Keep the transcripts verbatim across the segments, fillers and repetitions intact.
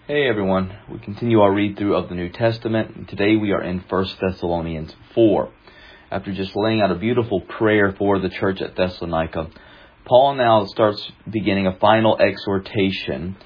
Hey everyone, we continue our read through of the New Testament, and today we are in First Thessalonians four. After just laying out a beautiful prayer for the church at Thessalonica, Paul now starts beginning a final exhortation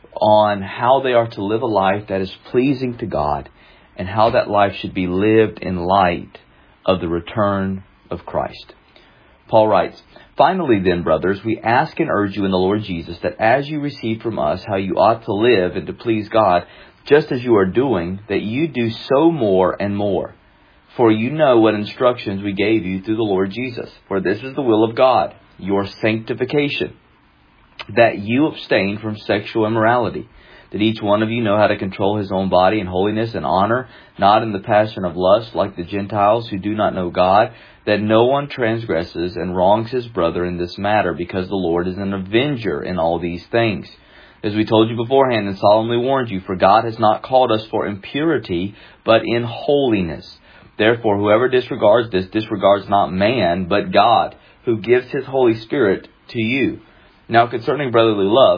on how they are to live a life that is pleasing to God and how that life should be lived in light of the return of Christ. Paul writes, "Finally then, brothers, we ask and urge you in the Lord Jesus that as you receive from us how you ought to live and to please God, just as you are doing, that you do so more and more. For you know what instructions we gave you through the Lord Jesus. For this is the will of God, your sanctification, that you abstain from sexual immorality, that each one of you know how to control his own body in holiness and honor, not in the passion of lust like the Gentiles who do not know God, that no one transgresses and wrongs his brother in this matter, because the Lord is an avenger in all these things. As we told you beforehand and solemnly warned you, for God has not called us for impurity, but in holiness. Therefore, whoever disregards this disregards not man, but God, who gives his Holy Spirit to you. Now concerning brotherly love,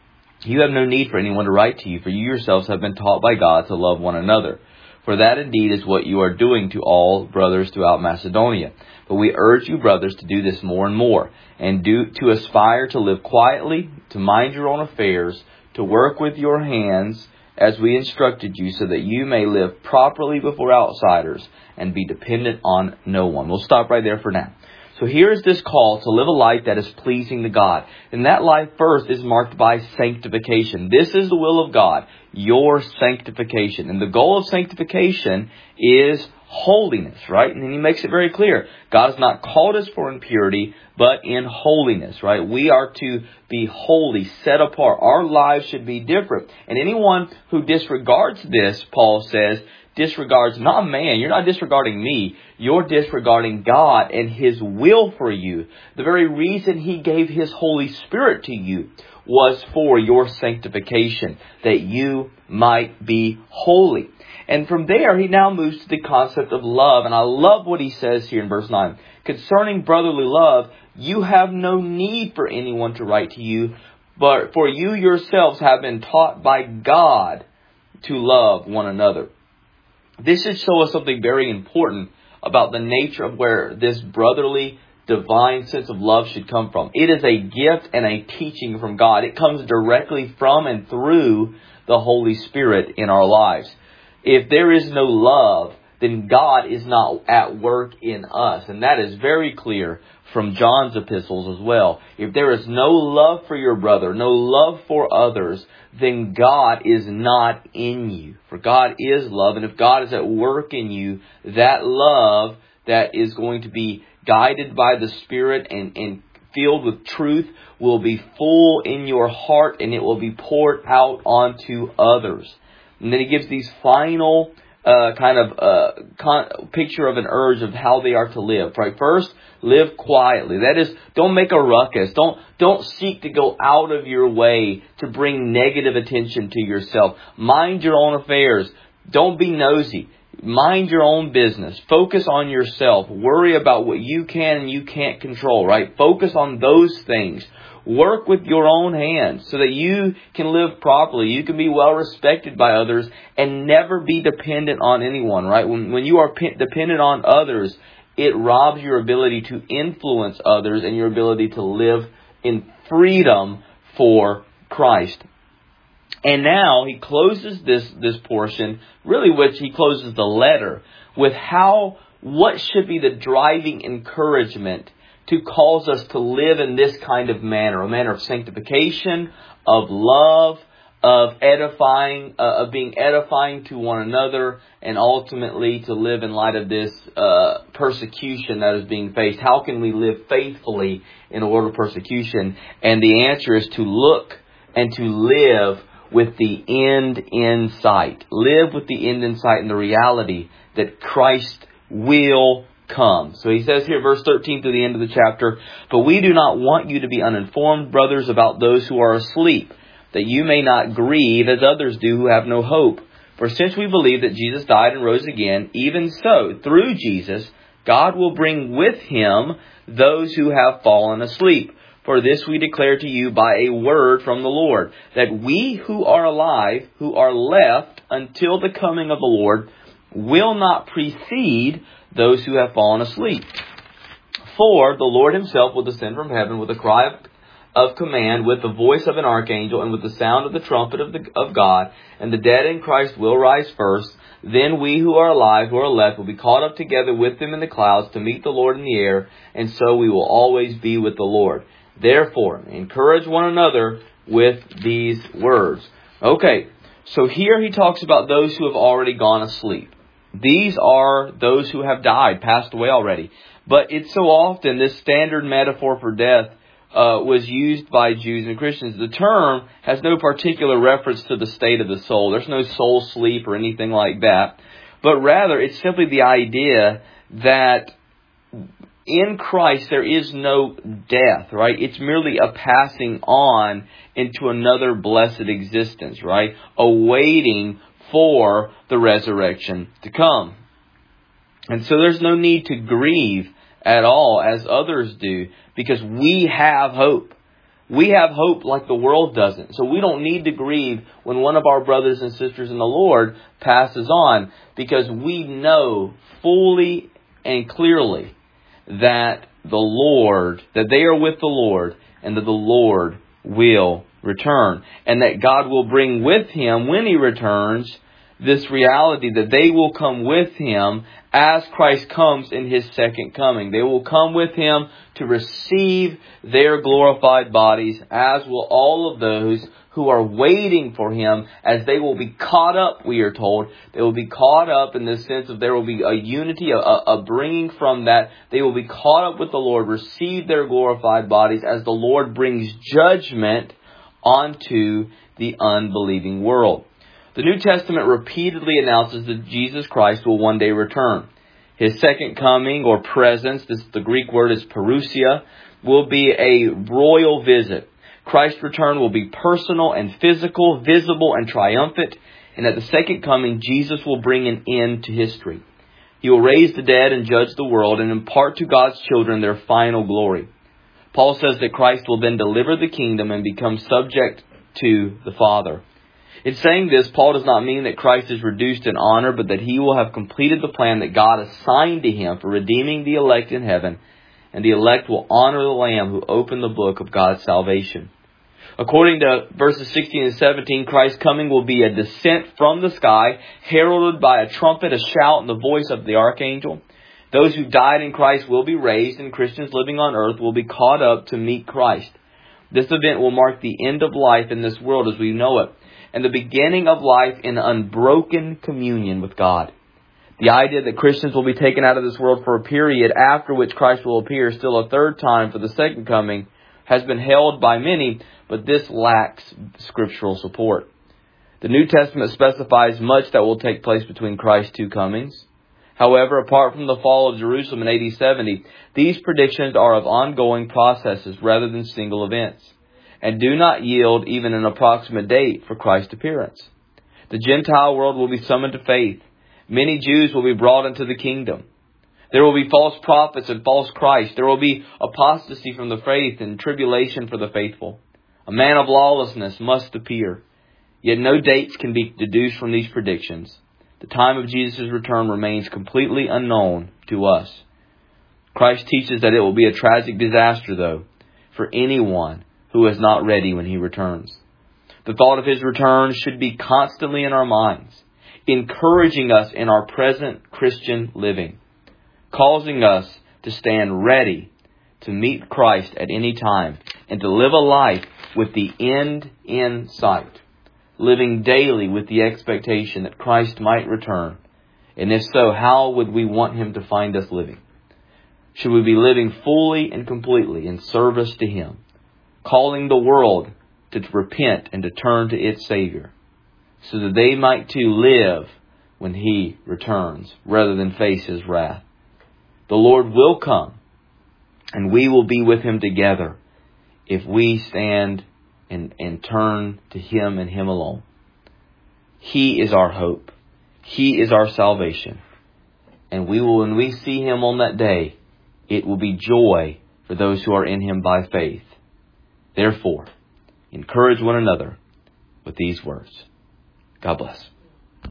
you have no need for anyone to write to you, for you yourselves have been taught by God to love one another. For that indeed is what you are doing to all brothers throughout Macedonia. But we urge you, brothers, to do this more and more, and do to aspire to live quietly, to mind your own affairs, to work with your hands as we instructed you, so that you may live properly before outsiders and be dependent on no one." We'll stop right there for now. So here is this call to live a life that is pleasing to God. And that life first is marked by sanctification. This is the will of God, your sanctification. And the goal of sanctification is holiness, right? And then he makes it very clear. God has not called us for impurity, but in holiness, right? We are to be holy, set apart. Our lives should be different. And anyone who disregards this, Paul says, disregards not man. You're not disregarding me. You're disregarding God and His will for you. The very reason He gave His Holy Spirit to you was for your sanctification, that you might be holy. And from there, he now moves to the concept of love. And I love what he says here in verse nine. "Concerning brotherly love, you have no need for anyone to write to you, but for you yourselves have been taught by God to love one another." This should show us something very important about the nature of where this brotherly, divine sense of love should come from. It is a gift and a teaching from God. It comes directly from and through the Holy Spirit in our lives. If there is no love, then God is not at work in us. And that is very clear from John's epistles as well. If there is no love for your brother, no love for others, then God is not in you. For God is love. And if God is at work in you, that love that is going to be guided by the Spirit and, and filled with truth will be full in your heart, and it will be poured out onto others. And then he gives these final uh, kind of uh, con- picture of an urge of how they are to live. Right? First, live quietly. That is, don't make a ruckus. Don't don't seek to go out of your way to bring negative attention to yourself. Mind your own affairs. Don't be nosy. Mind your own business. Focus on yourself. Worry about what you can and you can't control. Right? Focus on those things. Work with your own hands so that you can live properly. You can be well respected by others and never be dependent on anyone, right? When, when you are p- dependent on others, it robs your ability to influence others and your ability to live in freedom for Christ. And now he closes this, this portion, really which he closes the letter, with how, what should be the driving encouragement to cause us to live in this kind of manner, a manner of sanctification, of love, of edifying, uh, of being edifying to one another, and ultimately to live in light of this uh, persecution that is being faced. How can we live faithfully in a world of persecution? And the answer is to look and to live with the end in sight. Live with the end in sight and the reality that Christ will come. So he says here, verse thirteen to the end of the chapter, "But we do not want you to be uninformed, brothers, about those who are asleep, that you may not grieve as others do who have no hope. For since we believe that Jesus died and rose again, even so, through Jesus, God will bring with Him those who have fallen asleep. For this we declare to you by a word from the Lord, that we who are alive, who are left until the coming of the Lord, will not precede those who have fallen asleep. For the Lord himself will descend from heaven with a cry of, of command, with the voice of an archangel, and with the sound of the trumpet of, the, of God, and the dead in Christ will rise first. Then we who are alive, who are left, will be caught up together with them in the clouds to meet the Lord in the air, and so we will always be with the Lord. Therefore, encourage one another with these words. Okay, so here he talks about those who have already gone asleep. These are those who have died, passed away already. But it's so often this standard metaphor for death uh, was used by Jews and Christians. The term has no particular reference to the state of the soul. There's no soul sleep or anything like that. But rather, it's simply the idea that in Christ there is no death, right? It's merely a passing on into another blessed existence, right? Awaiting for the resurrection to come. And so there's no need to grieve at all as others do, because we have hope. We have hope like the world doesn't. So we don't need to grieve when one of our brothers and sisters in the Lord passes on, because we know fully and clearly that the Lord, that they are with the Lord, and that the Lord will return. And that God will bring with Him, when He returns, this reality that they will come with Him as Christ comes in His second coming. They will come with Him to receive their glorified bodies, as will all of those who are waiting for Him, as they will be caught up, we are told. They will be caught up in the sense of there will be a unity, a, a bringing from that. They will be caught up with the Lord, receive their glorified bodies as the Lord brings judgment onto the unbelieving world. The New Testament repeatedly announces that Jesus Christ will one day return. His second coming, or presence, this, the Greek word is parousia, will be a royal visit. Christ's return will be personal and physical, visible and triumphant. And at the second coming, Jesus will bring an end to history. He will raise the dead and judge the world and impart to God's children their final glory. Paul says that Christ will then deliver the kingdom and become subject to the Father. In saying this, Paul does not mean that Christ is reduced in honor, but that He will have completed the plan that God assigned to Him for redeeming the elect in heaven, and the elect will honor the Lamb who opened the book of God's salvation. According to verses sixteen and seventeen, Christ's coming will be a descent from the sky, heralded by a trumpet, a shout, and the voice of the archangel. Those who died in Christ will be raised, and Christians living on earth will be caught up to meet Christ. This event will mark the end of life in this world as we know it, and the beginning of life in unbroken communion with God. The idea that Christians will be taken out of this world for a period after which Christ will appear still a third time for the second coming has been held by many, but this lacks scriptural support. The New Testament specifies much that will take place between Christ's two comings. However, apart from the fall of Jerusalem in A D seventy, these predictions are of ongoing processes rather than single events, and do not yield even an approximate date for Christ's appearance. The Gentile world will be summoned to faith. Many Jews will be brought into the kingdom. There will be false prophets and false Christ. There will be apostasy from the faith and tribulation for the faithful. A man of lawlessness must appear. Yet no dates can be deduced from these predictions. The time of Jesus' return remains completely unknown to us. Christ teaches that it will be a tragic disaster, though, for anyone who is not ready when He returns. The thought of His return should be constantly in our minds, encouraging us in our present Christian living, causing us to stand ready to meet Christ at any time and to live a life with the end in sight, living daily with the expectation that Christ might return. And if so, how would we want Him to find us living? Should we be living fully and completely in service to Him, calling the world to repent and to turn to its Savior, so that they might too live when He returns, rather than face His wrath? The Lord will come, and we will be with Him together if we stand and, and turn to Him and Him alone. He is our hope. He is our salvation. And we will, when we see Him on that day, it will be joy for those who are in Him by faith. Therefore, encourage one another with these words. God bless.